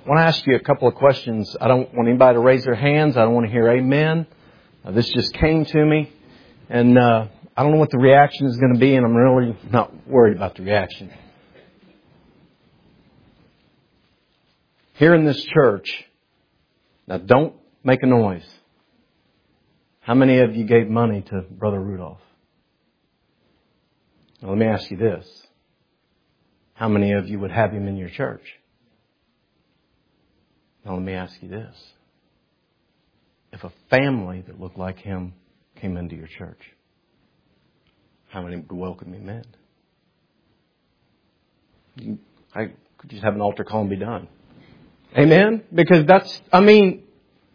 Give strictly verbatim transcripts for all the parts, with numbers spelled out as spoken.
I want to ask you a couple of questions. I don't want anybody to raise their hands. I don't want to hear amen. Uh, this just came to me. And uh, I don't know what the reaction is going to be, and I'm really not worried about the reaction. Here in this church, now don't make a noise. How many of you gave money to Brother Rudolph? Now, let me ask you this. How many of you would have him in your church? Now, let me ask you this. If a family that looked like him came into your church, how many would welcome him in? You, I could just have an altar call and be done. Amen? Because that's, I mean,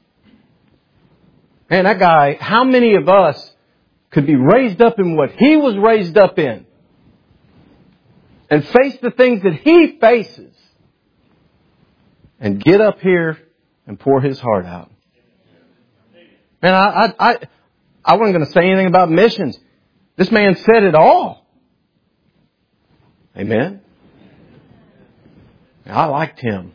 man, that guy, how many of us could be raised up in what he was raised up in and face the things that he faces and get up here and pour his heart out? Man, I, I, I, I wasn't going to say anything about missions. This man said it all. Amen? I liked him.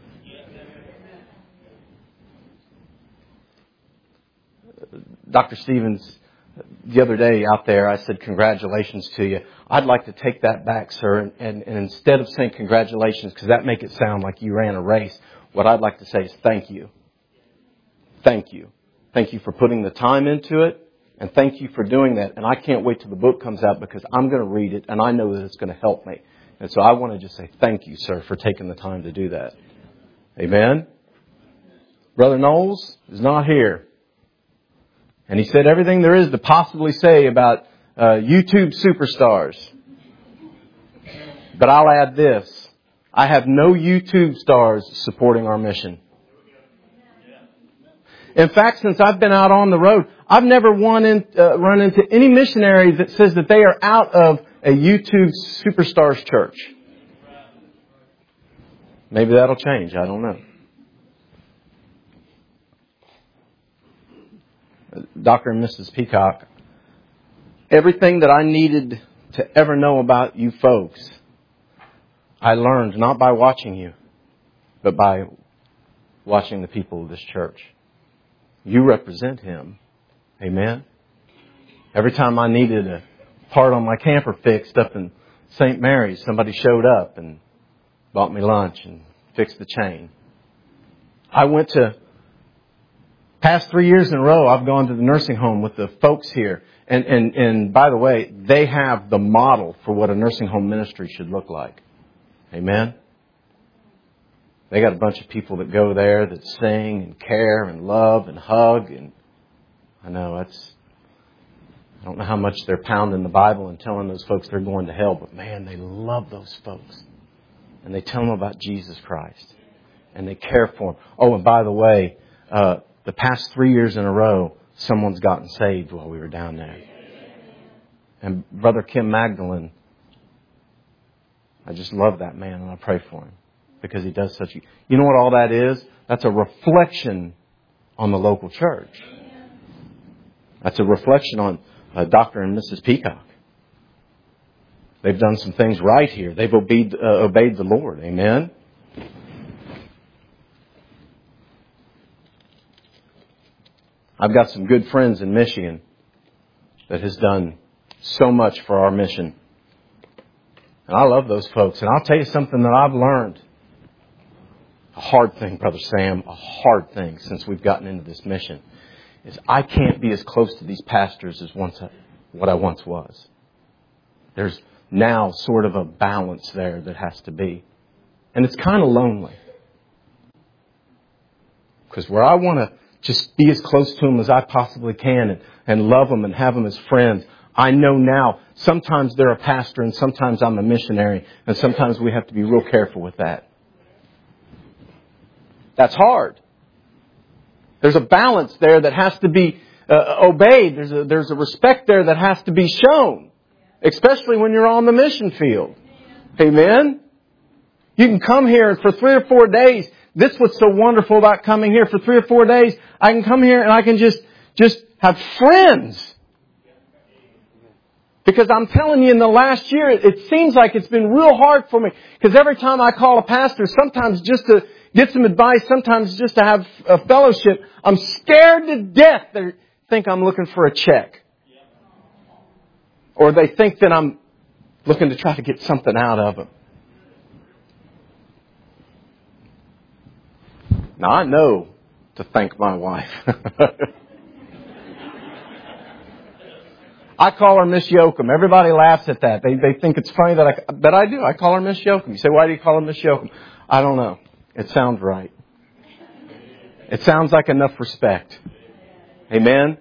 Doctor Stevens, the other day out there, I said, congratulations to you. I'd like to take that back, sir. And, and, and instead of saying congratulations, because that makes it sound like you ran a race, what I'd like to say is thank you. Thank you. Thank you for putting the time into it. And thank you for doing that. And I can't wait till the book comes out because I'm going to read it and I know that it's going to help me. And so I want to just say thank you, sir, for taking the time to do that. Amen. Brother Knowles is not here. And he said everything there is to possibly say about uh, YouTube superstars. But I'll add this. I have no YouTube stars supporting our mission. In fact, since I've been out on the road, I've never won in, uh, run into any missionary that says that they are out of a YouTube superstars church. Maybe that'll change. I don't know. Doctor and Missus Peacock, everything that I needed to ever know about you folks, I learned not by watching you, but by watching the people of this church. You represent Him. Amen? Every time I needed a part on my camper fixed up in Saint Mary's, somebody showed up and bought me lunch and fixed the chain. I went to Past three years in a row, I've gone to the nursing home with the folks here. And, and, and by the way, they have the model for what a nursing home ministry should look like. Amen? They got a bunch of people that go there that sing and care and love and hug. And I know that's, I don't know how much they're pounding the Bible and telling those folks they're going to hell. But man, they love those folks. And they tell them about Jesus Christ. And they care for them. Oh, and by the way, uh, the past three years in a row, someone's gotten saved while we were down there. And Brother Kim Magdalene, I just love that man and I pray for him because he does such a... You know what all that is? That's a reflection on the local church. That's a reflection on uh, Doctor and Missus Peacock. They've done some things right here. They've obeyed, uh, obeyed the Lord. Amen? I've got some good friends in Michigan that has done so much for our mission. And I love those folks. And I'll tell you something that I've learned. A hard thing, Brother Sam, a hard thing since we've gotten into this mission is I can't be as close to these pastors as once I, what I once was. There's now sort of a balance there that has to be. And it's kind of lonely. Because where I want to just be as close to them as I possibly can and, and love them and have them as friends. I know now sometimes they're a pastor and sometimes I'm a missionary. And sometimes we have to be real careful with that. That's hard. There's a balance there that has to be uh, obeyed. There's a, there's a respect there that has to be shown. Especially when you're on the mission field. Amen? You can come here for three or four days. This is what's so wonderful about coming here for three or four days. I can come here and I can just, just have friends. Because I'm telling you, in the last year, it, it seems like it's been real hard for me. Because every time I call a pastor, sometimes just to get some advice, sometimes just to have a fellowship. I'm scared to death they think I'm looking for a check. Or they think that I'm looking to try to get something out of them. Now, I know to thank my wife. I call her Miss Yoakum. Everybody laughs at that. They they think it's funny that I, but I do. I call her Miss Yoakum. You say, why do you call her Miss Yoakum? I don't know. It sounds right. It sounds like enough respect. Amen?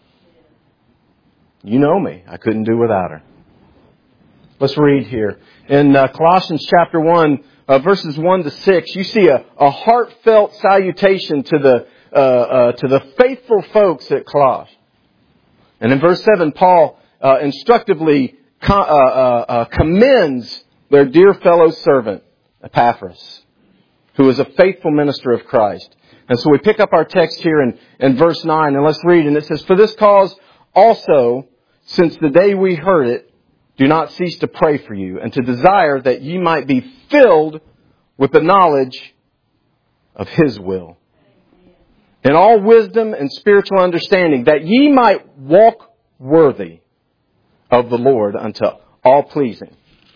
You know me. I couldn't do without her. Let's read here. In uh, Colossians chapter one, uh, verses one to six, you see a, a heartfelt salutation to the uh, uh, to the faithful folks at Colossus. And in verse seven, Paul uh, instructively co- uh, uh, uh, commends their dear fellow servant, Epaphras, who is a faithful minister of Christ. And so we pick up our text here in, in verse nine, and let's read. And it says, for this cause also, since the day we heard it, do not cease to pray for you, and to desire that ye might be filled with the knowledge of His will, in all wisdom and spiritual understanding, that ye might walk worthy of the Lord unto all pleasing,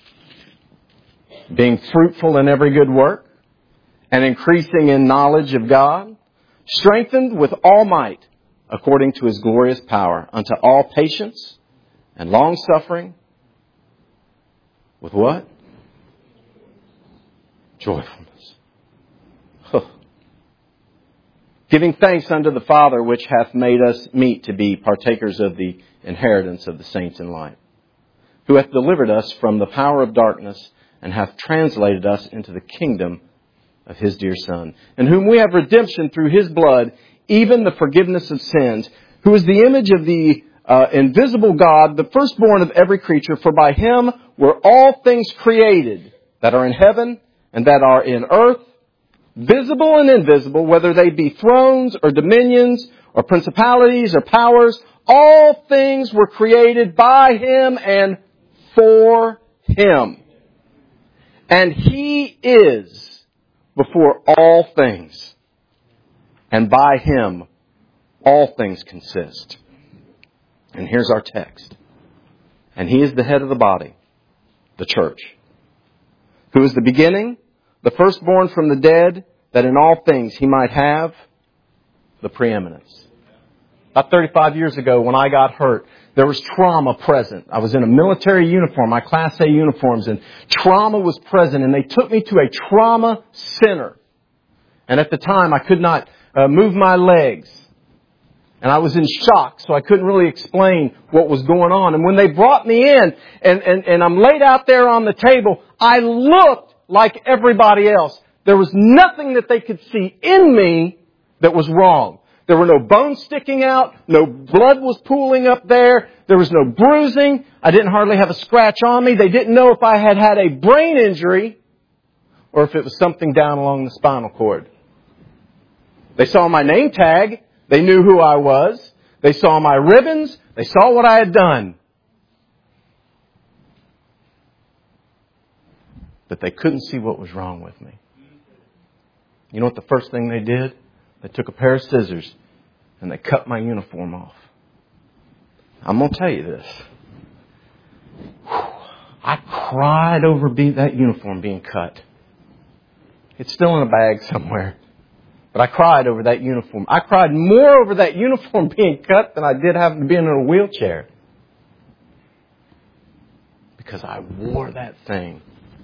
being fruitful in every good work, and increasing in knowledge of God, strengthened with all might, according to His glorious power, unto all patience and long-suffering, with what? Joyfulness. Huh. Giving thanks unto the Father, which hath made us meet to be partakers of the inheritance of the saints in light, who hath delivered us from the power of darkness, and hath translated us into the kingdom of His dear Son, in whom we have redemption through His blood, even the forgiveness of sins, who is the image of the uh, invisible God, the firstborn of every creature. For by Him were all things created, that are in heaven and that are in earth, visible and invisible, whether they be thrones or dominions or principalities or powers. All things were created by Him and for Him. And He is before all things, and by Him all things consist. And here's our text. And He is the head of the body, the church, who is the beginning, the firstborn from the dead, that in all things He might have the preeminence. About thirty-five years ago, when I got hurt, there was trauma present. I was in a military uniform, my Class A uniforms, and trauma was present. And they took me to a trauma center. And at the time, I could not uh, move my legs. And I was in shock, so I couldn't really explain what was going on. And when they brought me in, and, and, and I'm laid out there on the table, I looked like everybody else. There was nothing that they could see in me that was wrong. There were no bones sticking out. No blood was pooling up there. There was no bruising. I didn't hardly have a scratch on me. They didn't know if I had had a brain injury or if it was something down along the spinal cord. They saw my name tag. They knew who I was. They saw my ribbons. They saw what I had done. But they couldn't see what was wrong with me. You know what the first thing they did? They took a pair of scissors and they cut my uniform off. I'm going to tell you this. I cried over being, that uniform being cut. It's still in a bag somewhere. But I cried over that uniform. I cried more over that uniform being cut than I did having to be in a wheelchair. Because I wore that thing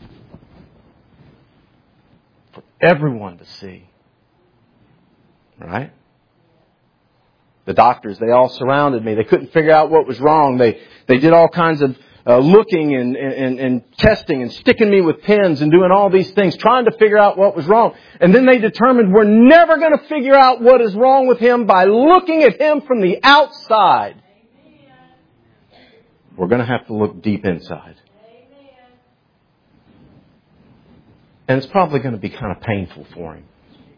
for everyone to see. Right? The doctors, they all surrounded me. They couldn't figure out what was wrong. They they did all kinds of uh, looking and, and, and testing and sticking me with pins and doing all these things, trying to figure out what was wrong. And then they determined we're never going to figure out what is wrong with him by looking at him from the outside. We're going to have to look deep inside. And it's probably going to be kind of painful for him.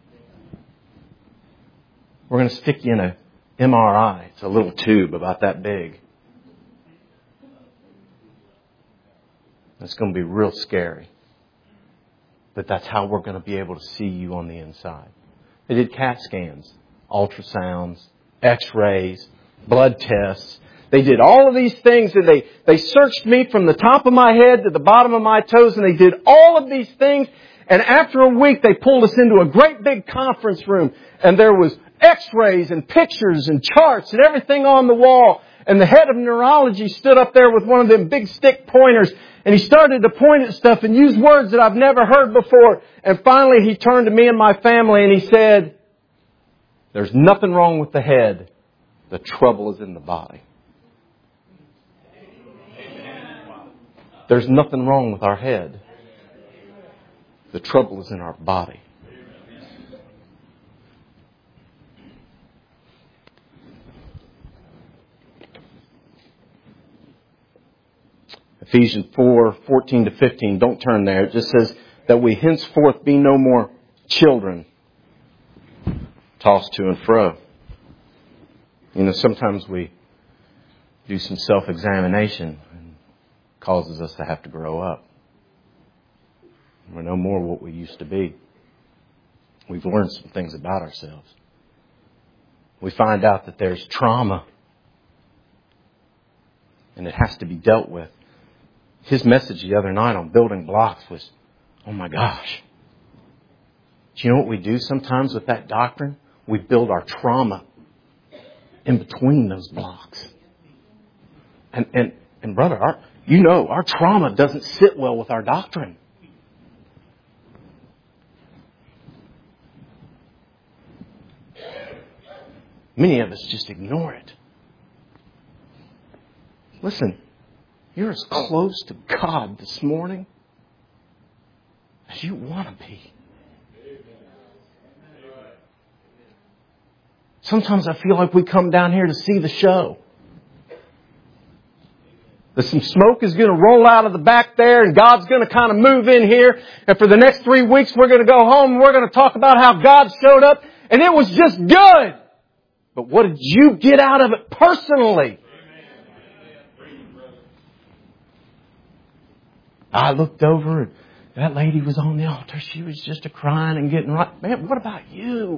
We're going to stick you in a M R I. It's a little tube about that big. It's going to be real scary. But that's how we're going to be able to see you on the inside. They did CAT scans, ultrasounds, x-rays, blood tests. They did all of these things, and they, they searched me from the top of my head to the bottom of my toes, and they did all of these things. And after a week, they pulled us into a great big conference room, and there was x-rays and pictures and charts and everything on the wall. And the head of neurology stood up there with one of them big stick pointers, and he started to point at stuff and use words that I've never heard before. And finally, he turned to me and my family, and he said, "There's nothing wrong with the head. The trouble is in the body." There's nothing wrong with our head. The trouble is in our body. Ephesians four, fourteen to fifteen. Don't turn there. It just says that we henceforth be no more children, tossed to and fro. You know, sometimes we do some self-examination and it causes us to have to grow up. We're no more what we used to be. We've learned some things about ourselves. We find out that there's trauma, and it has to be dealt with. His message the other night on building blocks was, oh my gosh. Do you know what we do sometimes with that doctrine? We build our trauma in between those blocks. And, and, and brother, our, you know, our trauma doesn't sit well with our doctrine. Many of us just ignore it. Listen, you're as close to God this morning as you want to be. Sometimes I feel like we come down here to see the show. That some smoke is going to roll out of the back there, and God's going to kind of move in here. And for the next three weeks, we're going to go home and we're going to talk about how God showed up, and it was just good. But what did you get out of it personally? I looked over and that lady was on the altar. She was just a crying and getting right. Man, what about you?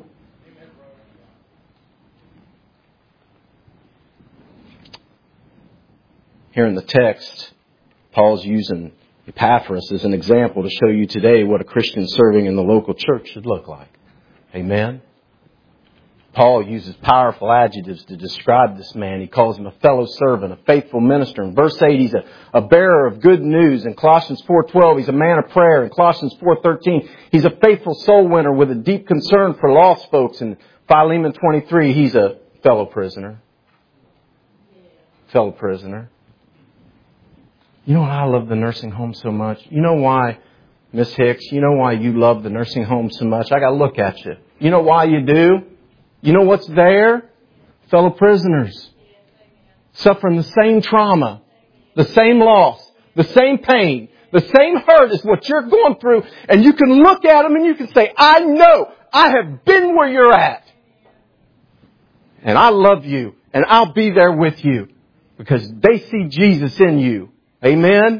Here in the text, Paul's using Epaphras as an example to show you today what a Christian serving in the local church should look like. Amen? Paul uses powerful adjectives to describe this man. He calls him a fellow servant, a faithful minister. In verse eight, he's a, a bearer of good news. In Colossians four twelve, he's a man of prayer. In Colossians four thirteen, he's a faithful soul winner with a deep concern for lost folks. In Philemon twenty-three, he's a fellow prisoner. Fellow prisoner. You know why I love the nursing home so much? You know why, Miss Hicks, you know why you love the nursing home so much? I got to look at you. You know why you do? You know what's there? Fellow prisoners. Suffering the same trauma, the same loss, the same pain, the same hurt as what you're going through. And you can look at them and you can say, I know, I have been where you're at. And I love you. And I'll be there with you. Because they see Jesus in you. Amen?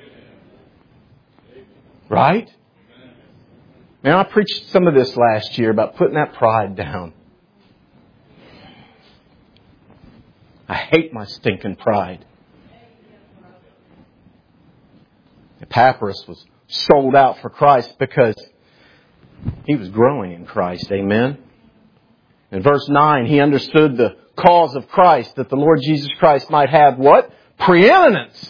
Right? Man, I preached some of this last year about putting that pride down. I hate my stinking pride. Epaphras was sold out for Christ because he was growing in Christ. Amen? In verse nine, he understood the cause of Christ, that the Lord Jesus Christ might have what? Preeminence.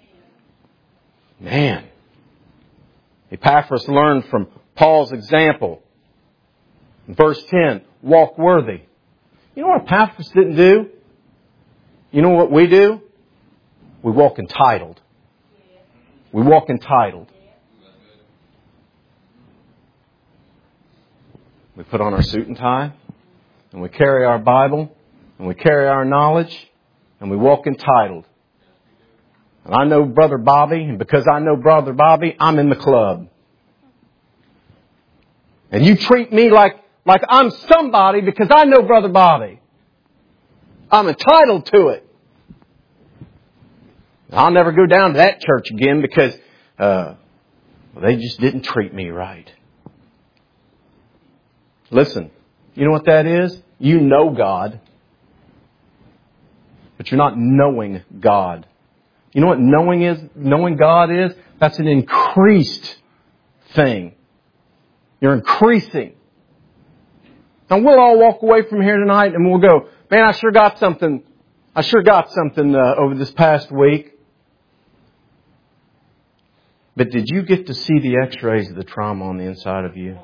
Man. Epaphras learned from Paul's example. In verse ten, walk worthy. You know what Epaphras didn't do? You know what we do? We walk entitled. We walk entitled. We put on our suit and tie, and we carry our Bible, and we carry our knowledge, and we walk entitled. And I know Brother Bobby, and because I know Brother Bobby, I'm in the club. And you treat me like, like I'm somebody because I know Brother Bobby. I'm entitled to it. I'll never go down to that church again because uh, Well, they just didn't treat me right. Listen, you know what that is? You know God, but you're not knowing God. You know what knowing is? Knowing God is? That's an increased thing. You're increasing. Now we'll all walk away from here tonight and we'll go, man, I sure got something. I sure got something uh, over this past week. But did you get to see the x-rays of the trauma on the inside of you?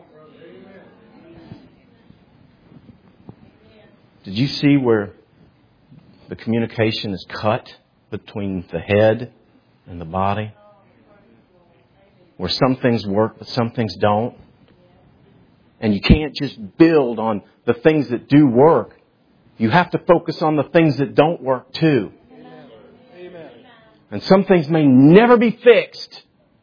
Did you see where the communication is cut between the head and the body? Where some things work, but some things don't. And you can't just build on the things that do work. You have to focus on the things that don't work too. Amen. And some things may never be fixed.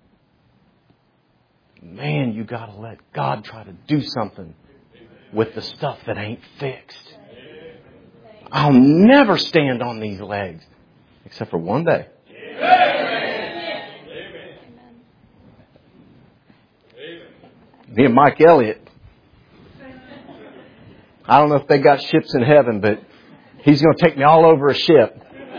Man, you got to let God try to do something with the stuff that ain't fixed. I'll never stand on these legs. Except for one day. Amen. Me and Mike Elliott. I don't know if they got ships in heaven, but he's going to take me all over a ship.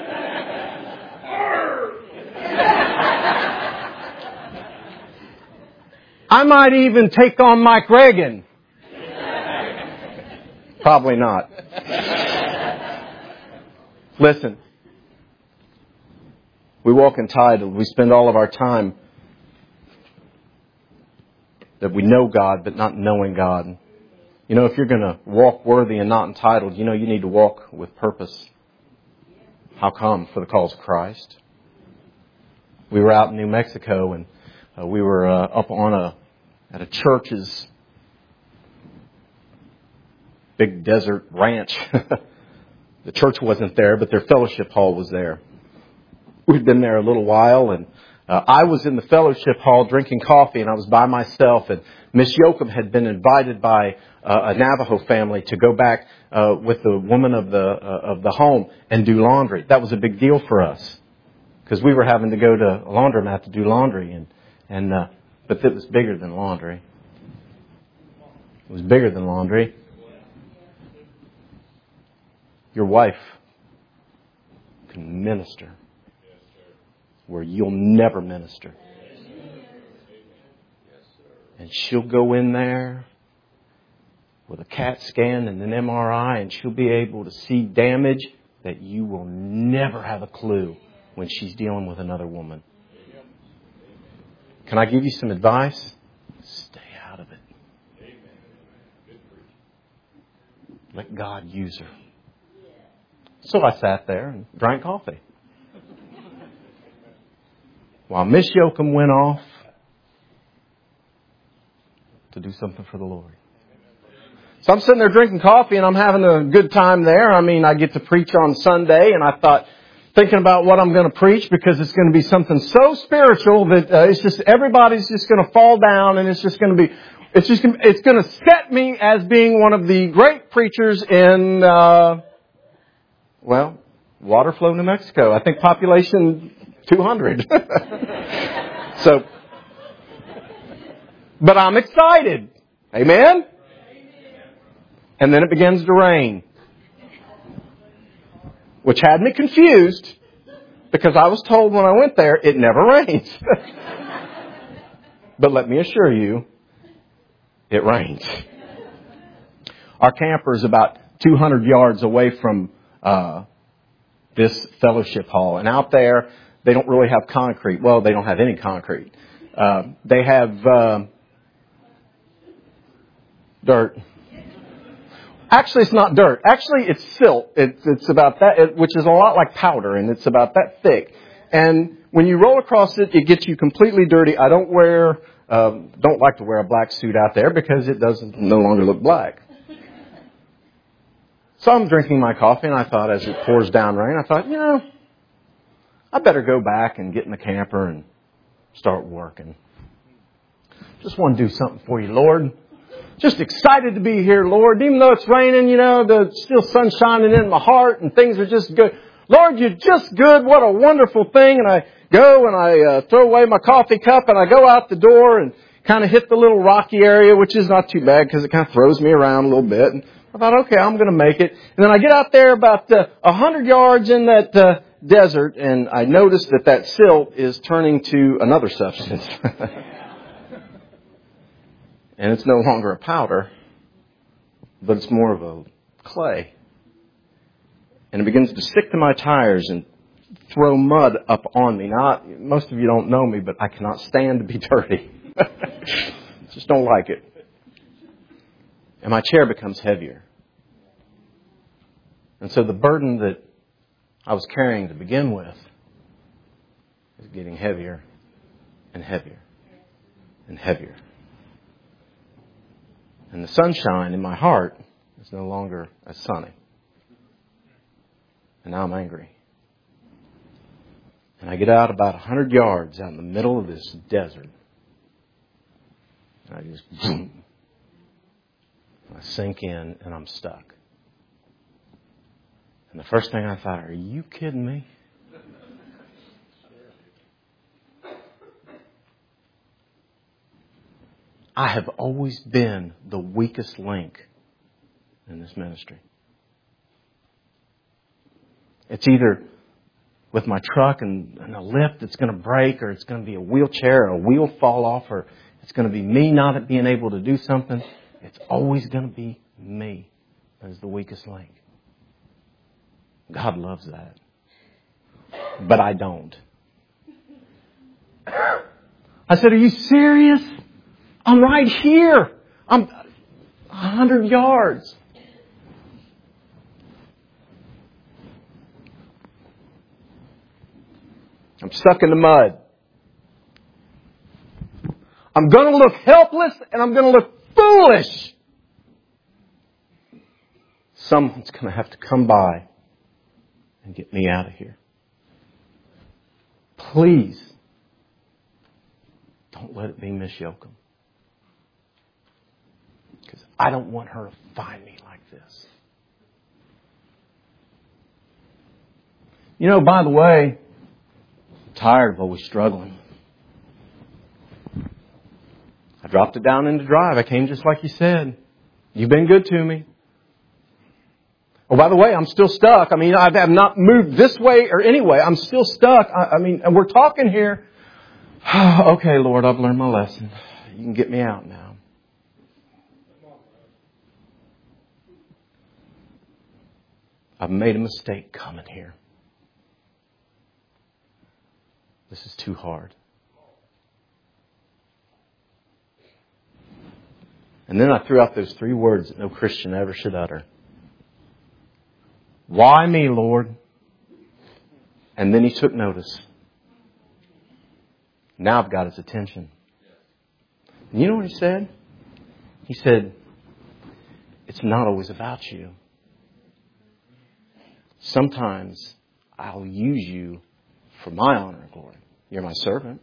I might even take on Mike Reagan. Probably not. Listen. We walk entitled. We spend all of our time that we know God, but not knowing God. You know, if you're going to walk worthy and not entitled, you know you need to walk with purpose. How come? For the cause of Christ. We were out in New Mexico and uh, we were uh, up on a at a church's big desert ranch. The church wasn't there, but their fellowship hall was there. We'd been there a little while, and uh, I was in the fellowship hall drinking coffee, and I was by myself, and Miss Yoakum had been invited by uh, a Navajo family to go back uh, with the woman of the uh, of the home and do laundry. That was a big deal for us because we were having to go to a laundromat to do laundry, and and uh, but it was bigger than laundry. It was bigger than laundry. Your wife can minister where you'll never minister. And she'll go in there with a CAT scan and an M R I, and she'll be able to see damage that you will never have a clue when she's dealing with another woman. Can I give you some advice? Stay out of it. Let God use her. So I sat there and drank coffee. While Miss Yoakum went off to do something for the Lord. So I'm sitting there drinking coffee and I'm having a good time there. I mean, I get to preach on Sunday, and I thought, thinking about what I'm going to preach, because it's going to be something so spiritual that uh, it's just, everybody's just going to fall down, and it's just going to be, it's just, it's going to set me as being one of the great preachers in, uh, well, Waterflow, New Mexico. I think population two hundred. So, but I'm excited. Amen? And then it begins to rain, which had me confused because I was told when I went there, it never rains. But let me assure you, it rains. Our camper is about two hundred yards away from uh, this fellowship hall. And out there, they don't really have concrete. Well, they don't have any concrete. Uh, they have uh, dirt. Actually, it's not dirt. Actually, it's silt. It's, it's about that, it, which is a lot like powder, and it's about that thick. And when you roll across it, it gets you completely dirty. I don't wear, um, don't like to wear a black suit out there because it doesn't no longer look black. So I'm drinking my coffee, and I thought, as it pours down rain, I thought, you know, I better go back and get in the camper and start working. Just want to do something for you, Lord. Just excited to be here, Lord. Even though it's raining, you know, the still sun shining in my heart and things are just good. Lord, you're just good. What a wonderful thing. And I go and I uh, throw away my coffee cup and I go out the door and kind of hit the little rocky area, which is not too bad because it kind of throws me around a little bit. And I thought, okay, I'm going to make it. And then I get out there about uh, one hundred yards in that uh, desert, and I notice that that silt is turning to another substance. And it's no longer a powder, but it's more of a clay. And it begins to stick to my tires and throw mud up on me. Now, most of you don't know me, but I cannot stand to be dirty. Just don't like it. And my chair becomes heavier. And so the burden that I was carrying to begin with is getting heavier and heavier and heavier. And the sunshine in my heart is no longer as sunny. And now I'm angry. And I get out about one hundred yards out in the middle of this desert. And I just, boom. I sink in and I'm stuck. And the first thing I thought, are you kidding me? I have always been the weakest link in this ministry. It's either with my truck and, and a lift that's going to break, or it's going to be a wheelchair, or a wheel fall off, or it's going to be me not being able to do something. It's always going to be me as the weakest link. God loves that. But I don't. I said, are you serious? I'm right here. I'm a hundred yards. I'm stuck in the mud. I'm going to look helpless and I'm going to look foolish. Someone's going to have to come by and get me out of here. Please, don't let it be Miss Yoakum. Because I don't want her to find me like this. You know, by the way, I'm tired of always struggling. I dropped it down into drive. I came just like you said. You've been good to me. Oh, by the way, I'm still stuck. I mean, I have not moved this way or any way. I'm still stuck. I, I mean, and we're talking here. Okay, Lord, I've learned my lesson. You can get me out now. I've made a mistake coming here. This is too hard. And then I threw out those three words that no Christian ever should utter. Why me, Lord? And then he took notice. Now I've got his attention. And you know what he said? He said, it's not always about you. Sometimes I'll use you for my honor and glory. You're my servant.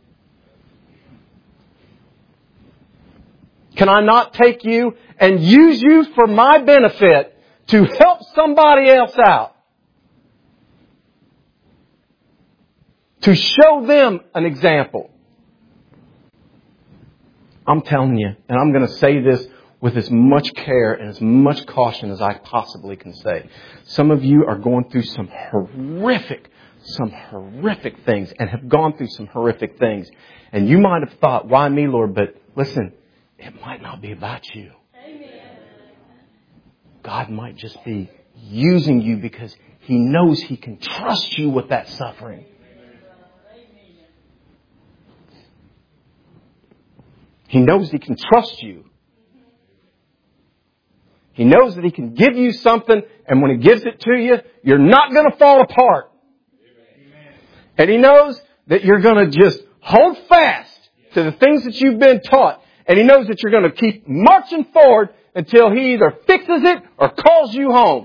Can I not take you and use you for my benefit to help somebody else out? To show them an example. I'm telling you, and I'm going to say this with as much care and as much caution as I possibly can say. Some of you are going through some horrific, some horrific things and have gone through some horrific things. And you might have thought, why me, Lord? But listen, it might not be about you. Amen. God might just be using you because He knows He can trust you with that suffering. He knows He can trust you. He knows that He can give you something, and when He gives it to you, you're not going to fall apart. Amen. And He knows that you're going to just hold fast to the things that you've been taught. And He knows that you're going to keep marching forward until He either fixes it or calls you home.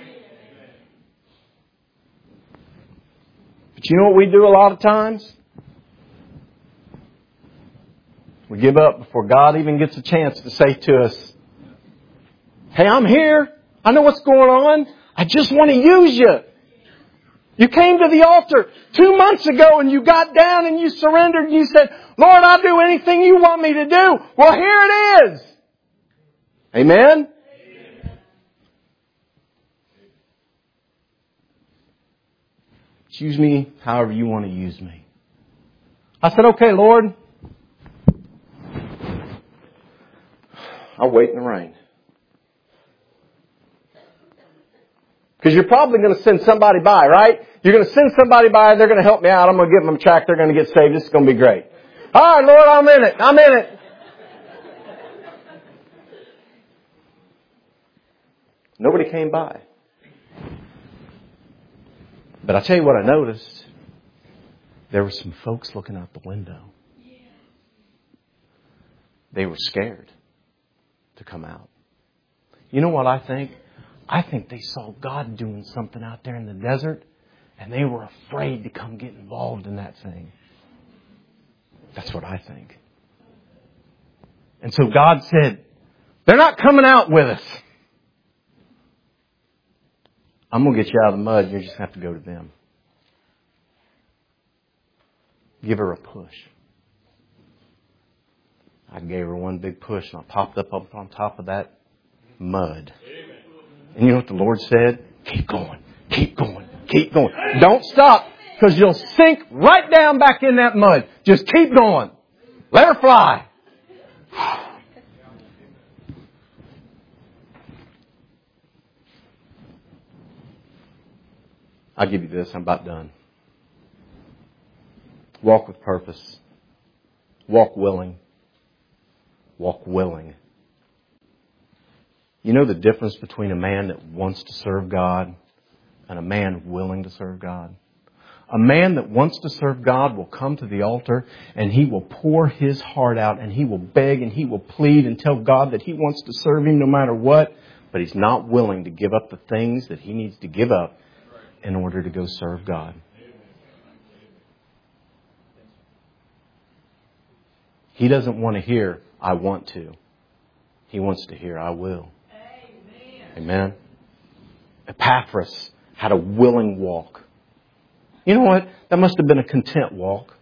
But you know what we do a lot of times? We give up before God even gets a chance to say to us, hey, I'm here. I know what's going on. I just want to use you. You came to the altar two months ago and you got down and you surrendered and you said, Lord, I'll do anything you want me to do. Well, here it is. Amen? Use me however you want to use me. I said, okay, Lord. I'll wait in the rain. Because you're probably going to send somebody by, right? You're going to send somebody by. They're going to help me out. I'm going to give them a tract. They're going to get saved. This is going to be great. All right, Lord, I'm in it. I'm in it. Nobody came by. But I tell you what I noticed. There were some folks looking out the window. They were scared to come out. You know what I think? I think they saw God doing something out there in the desert and they were afraid to come get involved in that thing. That's what I think. And so God said, they're not coming out with us. I'm going to get you out of the mud. You just have to go to them. Give her a push. I gave her one big push and I popped up, up on top of that mud. And you know what the Lord said? Keep going. Keep going. Keep going. Don't stop because you'll sink right down back in that mud. Just keep going. Let her fly. I'll give you this. I'm about done. Walk with purpose. Walk willing. Walk willing. You know the difference between a man that wants to serve God and a man willing to serve God? A man that wants to serve God will come to the altar and he will pour his heart out and he will beg and he will plead and tell God that he wants to serve Him no matter what, but he's not willing to give up the things that he needs to give up in order to go serve God. He doesn't want to hear, I want to. He wants to hear, I will. Amen. Epaphras had a willing walk. You know what? That must have been a content walk.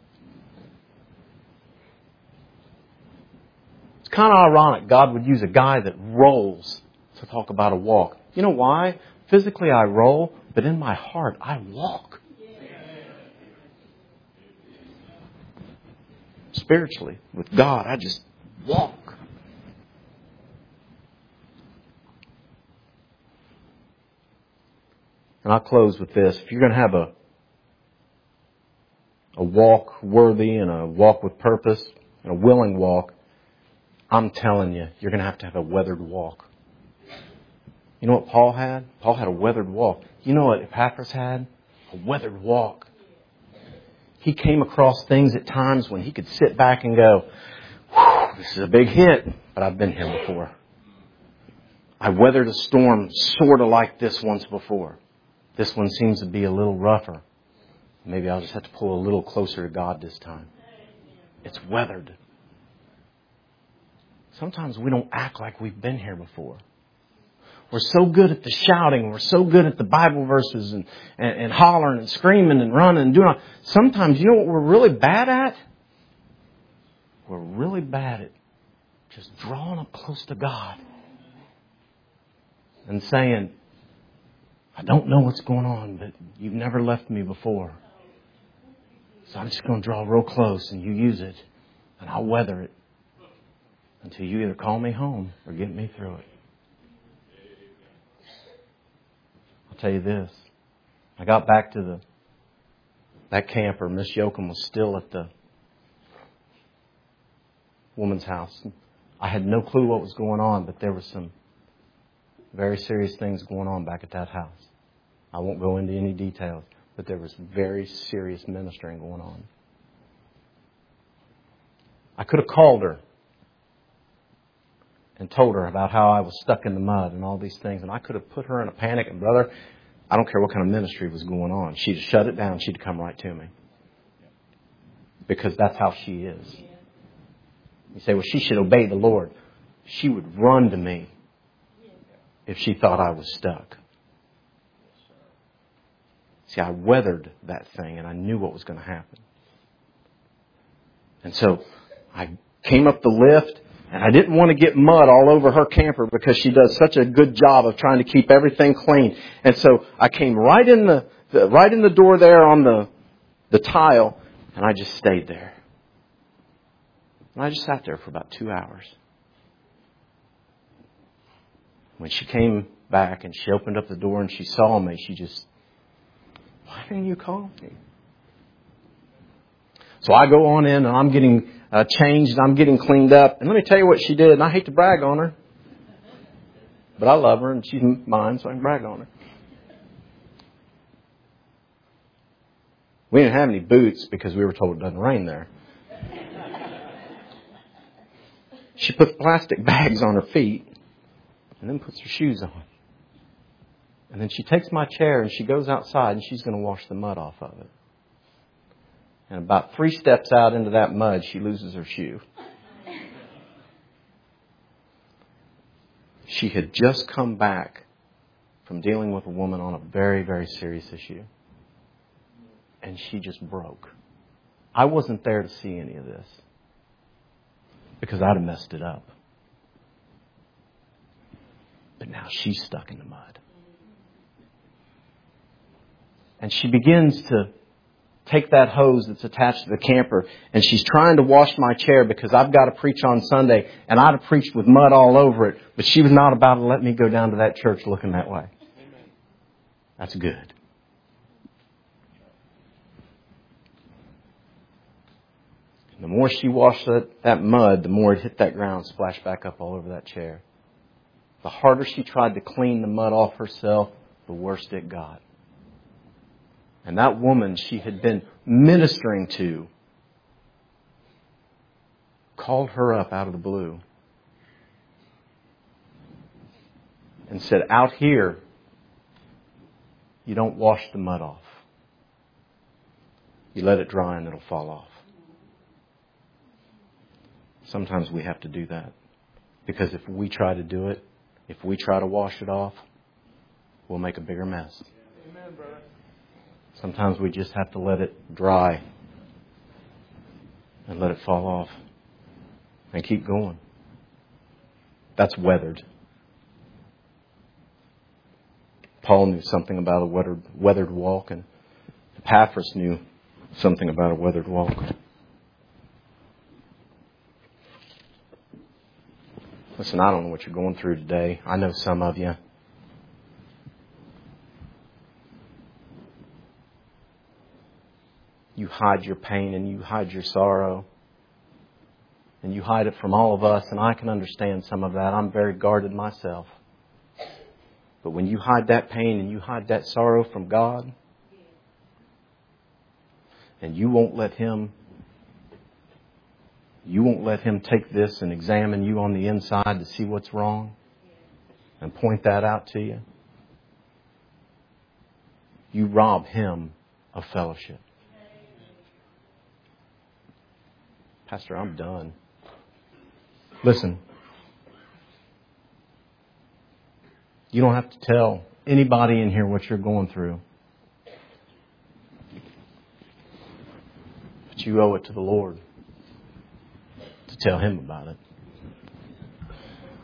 It's kind of ironic God would use a guy that rolls to talk about a walk. You know why? Physically I roll, but in my heart I walk. Spiritually, with God, I just walk. And I'll close with this. If you're going to have a a walk worthy and a walk with purpose and a willing walk, I'm telling you, you're going to have to have a weathered walk. You know what Paul had? Paul had a weathered walk. You know what Epaphras had? A weathered walk. He came across things at times when he could sit back and go, this is a big hit, but I've been here before. I weathered a storm sort of like this once before. This one seems to be a little rougher. Maybe I'll just have to pull a little closer to God this time. It's weathered. Sometimes we don't act like we've been here before. We're so good at the shouting. We're so good at the Bible verses and, and, and hollering and screaming and running and doing all. Sometimes, you know what we're really bad at? We're really bad at just drawing up close to God and saying, I don't know what's going on, but you've never left me before. So I'm just going to draw real close and you use it and I'll weather it until you either call me home or get me through it. I'll tell you this. I got back to the that camper. Miss Yoakum was still at the woman's house. I had no clue what was going on, but there were some very serious things going on back at that house. I won't go into any details, but there was very serious ministering going on. I could have called her and told her about how I was stuck in the mud and all these things, and I could have put her in a panic, and brother, I don't care what kind of ministry was going on. She'd have shut it down. She'd come right to me. Because that's how she is. You say, well, she should obey the Lord. She would run to me if she thought I was stuck. See, I weathered that thing and I knew what was going to happen. And so I came up the lift and I didn't want to get mud all over her camper because she does such a good job of trying to keep everything clean. And so I came right in the, the right in the door there on the, the tile and I just stayed there. And I just sat there for about two hours. When she came back and she opened up the door and she saw me, she just, why didn't you call me? So I go on in and I'm getting uh, changed. I'm getting cleaned up. And let me tell you what she did. And I hate to brag on her. But I love her and she's mine, so I can brag on her. We didn't have any boots because we were told it doesn't rain there. She put plastic bags on her feet and then puts her shoes on. And then she takes my chair and she goes outside and she's going to wash the mud off of it. And about three steps out into that mud, she loses her shoe. She had just come back from dealing with a woman on a very, very serious issue. And she just broke. I wasn't there to see any of this because I'd have messed it up. But now she's stuck in the mud. And she begins to take that hose that's attached to the camper and she's trying to wash my chair because I've got to preach on Sunday and I'd have preached with mud all over it. But she was not about to let me go down to that church looking that way. That's good. And the more she washed that, that mud, the more it hit that ground, splashed back up all over that chair. The harder she tried to clean the mud off herself, the worse it got. And that woman she had been ministering to called her up out of the blue and said, out here, you don't wash the mud off. You let it dry and it'll fall off. Sometimes we have to do that. Because if we try to do it, if we try to wash it off, we'll make a bigger mess. Amen, brother. Sometimes we just have to let it dry and let it fall off and keep going. That's weathered. Paul knew something about a weathered, weathered walk, and Epaphras knew something about a weathered walk. Listen, I don't know what you're going through today. I know some of you. You hide your pain and you hide your sorrow. And you hide it from all of us, and I can understand some of that. I'm very guarded myself. But when you hide that pain and you hide that sorrow from God, and you won't let Him, you won't let Him take this and examine you on the inside to see what's wrong and point that out to you, you rob Him of fellowship. Pastor, I'm done. Listen, you don't have to tell anybody in here what you're going through. But you owe it to the Lord to tell Him about it.